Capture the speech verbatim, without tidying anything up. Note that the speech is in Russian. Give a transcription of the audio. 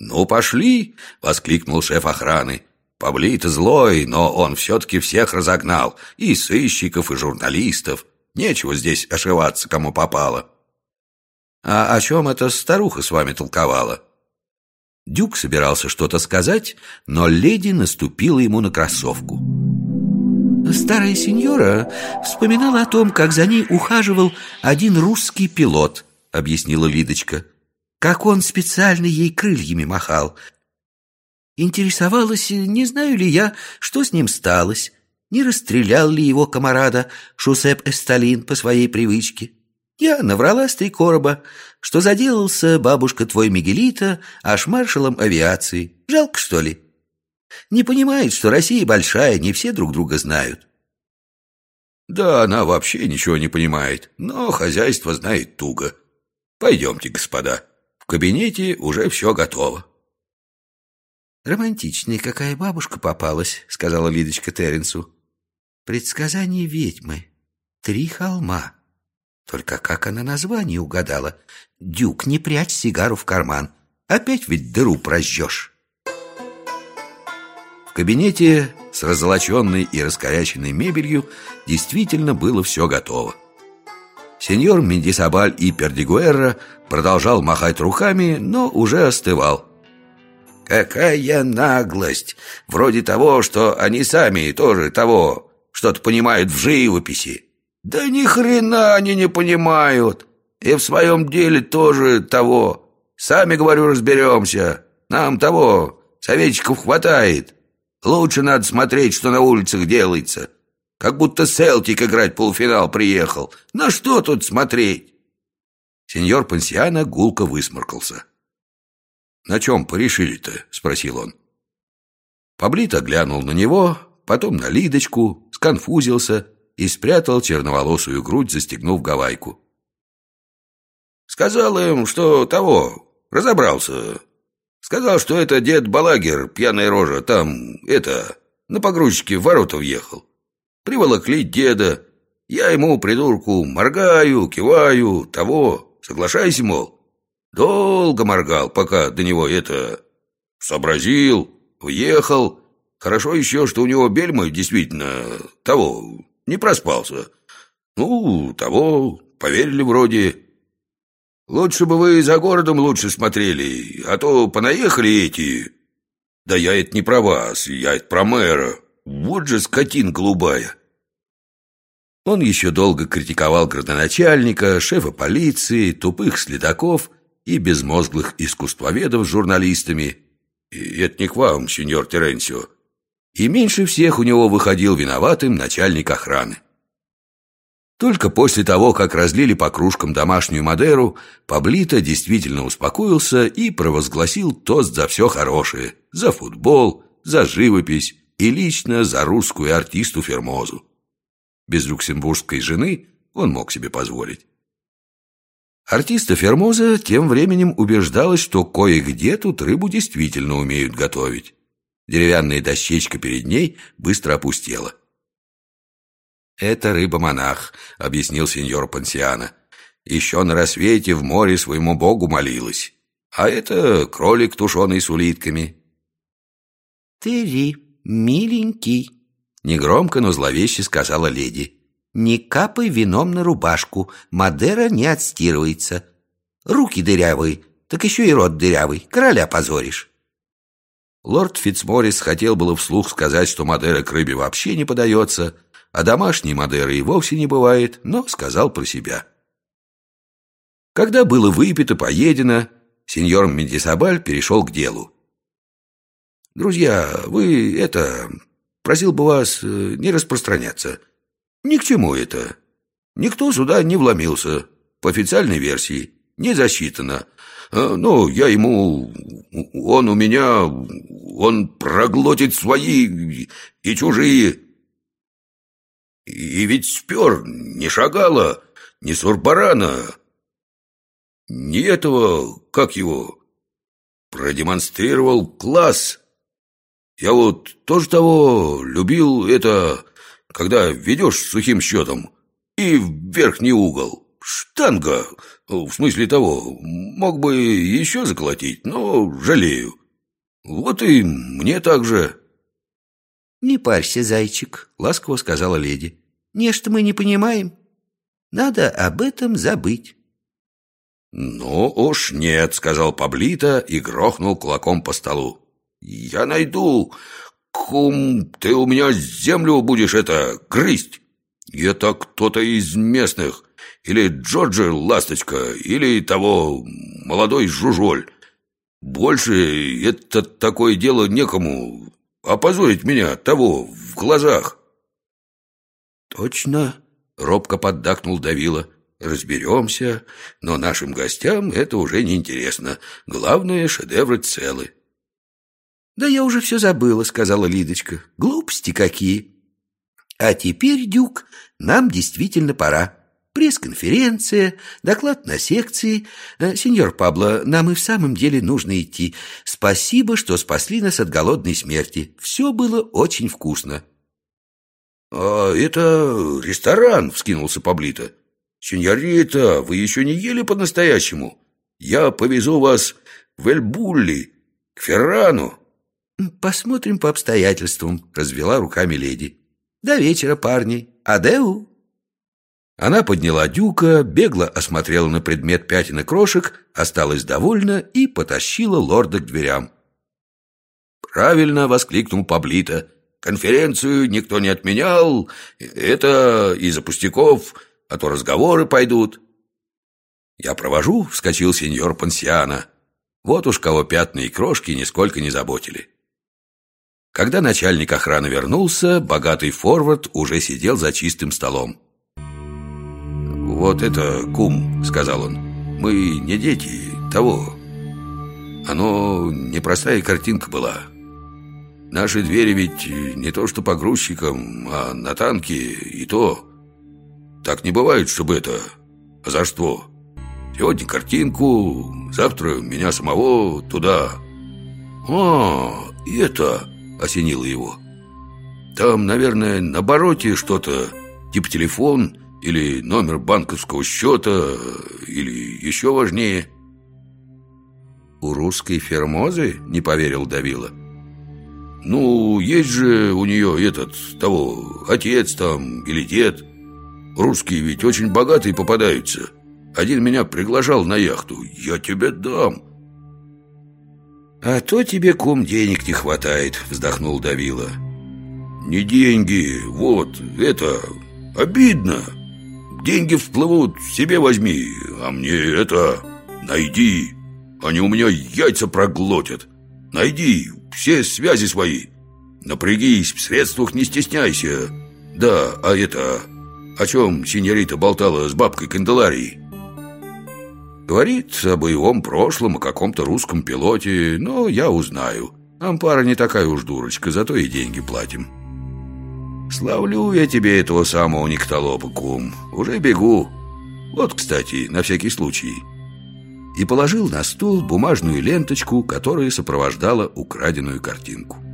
«Ну, пошли!» — воскликнул шеф охраны. «Паблито злой, но он все-таки всех разогнал, и сыщиков, и журналистов. Нечего здесь ошиваться, кому попало». «А о чем эта старуха с вами толковала?» Дюк собирался что-то сказать, но леди наступила ему на кроссовку. «Старая сеньора вспоминала о том, как за ней ухаживал один русский пилот», — объяснила Лидочка. «Как он специально ей крыльями махал. Интересовалась, не знаю ли я, что с ним сталось, не расстрелял ли его камарада Шусеп Эсталин по своей привычке. Я наврала с три короба, что заделался бабушка твой Мигелита аж маршалом авиации. Жалко, что ли? Не понимает, что Россия большая, не все друг друга знают». «Да она вообще ничего не понимает, но хозяйство знает туго. Пойдемте, господа, в кабинете уже все готово». «Романтичная какая бабушка попалась», — сказала Лидочка Теренсу. «Предсказание ведьмы. Три холма. Только как она название угадала? Дюк, не прячь сигару в карман. Опять ведь дыру прожжешь». В кабинете с раззолоченной и раскоряченной мебелью действительно было все готово. Сеньор Мендисабаль и Пердигуэрра продолжал махать руками, но уже остывал. «Какая наглость! Вроде того, что они сами тоже того, что-то понимают в живописи. Да ни хрена они не понимают. И в своем деле тоже того. Сами, говорю, разберемся. Нам того, советчиков хватает. Лучше надо смотреть, что на улицах делается. Как будто Селтик играть полуфинал приехал. На что тут смотреть?» Сеньор Понсиано гулко высморкался. «На чем порешили-то?» — спросил он. Паблито глянул на него, потом на Лидочку, сконфузился и спрятал черноволосую грудь, застегнув гавайку. «Сказал им, что того, разобрался. Сказал, что это дед Балагер, пьяная рожа, там, это, на погрузчике в ворота въехал. Приволокли деда. Я ему, придурку, моргаю, киваю, того, соглашайся, мол. Долго моргал, пока до него это... сообразил, въехал. Хорошо еще, что у него бельма действительно того, не проспался. Ну, того, поверили вроде. Лучше бы вы за городом лучше смотрели, а то понаехали эти... Да я это не про вас, я это про мэра. Вот же скотина голубая». Он еще долго критиковал градоначальника, шефа полиции, тупых следаков и безмозглых искусствоведов с журналистами. И это не к вам, сеньор Теренсио. И меньше всех у него выходил виноватым начальник охраны. Только после того, как разлили по кружкам домашнюю Мадеру, Паблито действительно успокоился и провозгласил тост за все хорошее: за футбол, за живопись и лично за русскую артисту Фермозу. Без люксембургской жены он мог себе позволить. Артиста Фермоза тем временем убеждалась, что кое-где тут рыбу действительно умеют готовить. Деревянная дощечка перед ней быстро опустела. «Это рыба-монах», — объяснил сеньор Понсиано. «Еще на рассвете в море своему богу молилась. А это кролик, тушеный с улитками». «Терри, миленький», — негромко, но зловеще сказала леди. «Не капай вином на рубашку, Мадера не отстирывается. Руки дырявые, так еще и рот дырявый, короля позоришь». Лорд Фитцморрис хотел было вслух сказать, что Мадера к рыбе вообще не подается, а домашней Мадеры и вовсе не бывает, но сказал про себя. Когда было выпито, поедено, сеньор Мендисабаль перешел к делу. «Друзья, вы, это, просил бы вас не распространяться. Ни к чему это. Никто сюда не вломился. По официальной версии не засчитано. Ну, я ему... Он у меня... Он проглотит свои и чужие. И ведь спер не Шагала, не Сурбарана, не этого, как его, продемонстрировал класс. Я вот тоже того любил это, когда ведешь сухим счетом и в верхний угол, штанга, в смысле того, мог бы еще заколотить, но жалею. Вот и мне так же». «Не парься, зайчик», — ласково сказала леди. «Нечто мы не понимаем. Надо об этом забыть». «Ну уж нет», — сказал Паблито и грохнул кулаком по столу. «Я найду, кум, ты у меня землю будешь это грызть. Это кто-то из местных, или Джорджи Ласточка, или того молодой Жужоль. Больше это такое дело некому опозорить меня того в глазах». «Точно», — робко поддакнул Давила. «Разберемся, но нашим гостям это уже не интересно. Главное, шедевры целы». «Да я уже все забыла», — сказала Лидочка. «Глупости какие!» «А теперь, Дюк, нам действительно пора. Пресс-конференция, доклад на секции. Сеньор Пабло, нам и в самом деле нужно идти. Спасибо, что спасли нас от голодной смерти. Все было очень вкусно». «А это ресторан», — вскинулся Паблито. «Сеньорита, вы еще не ели по-настоящему. Я повезу вас в Эль-Булли, к Феррану». «Посмотрим по обстоятельствам», — развела руками леди. «До вечера, парни. Адеу». Она подняла Дюка, бегло осмотрела на предмет пятен и крошек, осталась довольна и потащила лорда к дверям. «Правильно!» — воскликнул Паблито. «Конференцию никто не отменял. Это из-за пустяков, а то разговоры пойдут». «Я провожу», — вскочил сеньор Пансиано. Вот уж кого пятна и крошки нисколько не заботили. Когда начальник охраны вернулся, богатый форвард уже сидел за чистым столом. «Вот это, кум», — сказал он, — «мы не дети того. Оно непростая картинка была. Наши двери ведь не то что погрузчикам, а на танке и то. Так не бывает, чтобы это озорство. Сегодня картинку, завтра меня самого туда». «А, это...» — осенило его. «Там, наверное, на обороте что-то, типа телефон или номер банковского счета, или еще важнее». «У русской Фермозы?» — не поверил Давила. «Ну, есть же у нее этот, того, отец там или дед. Русские ведь очень богатые попадаются. Один меня приглашал на яхту. Я тебе дам». «А то тебе, кум, денег не хватает», — вздохнул Давила. «Не деньги, вот, это, обидно. Деньги вплывут, себе возьми, а мне это, найди. Они у меня яйца проглотят. Найди все связи свои. Напрягись, в средствах не стесняйся. Да, а это, о чем сеньорита болтала с бабкой Канделарией?» «Говорит о боевом прошлом, о каком-то русском пилоте, но я узнаю. Ампара не такая уж дурочка, зато и деньги платим». «Славлю я тебе этого самого Никтолопа, кум. Уже бегу. Вот, кстати, на всякий случай». И положил на стул бумажную ленточку, которая сопровождала украденную картинку.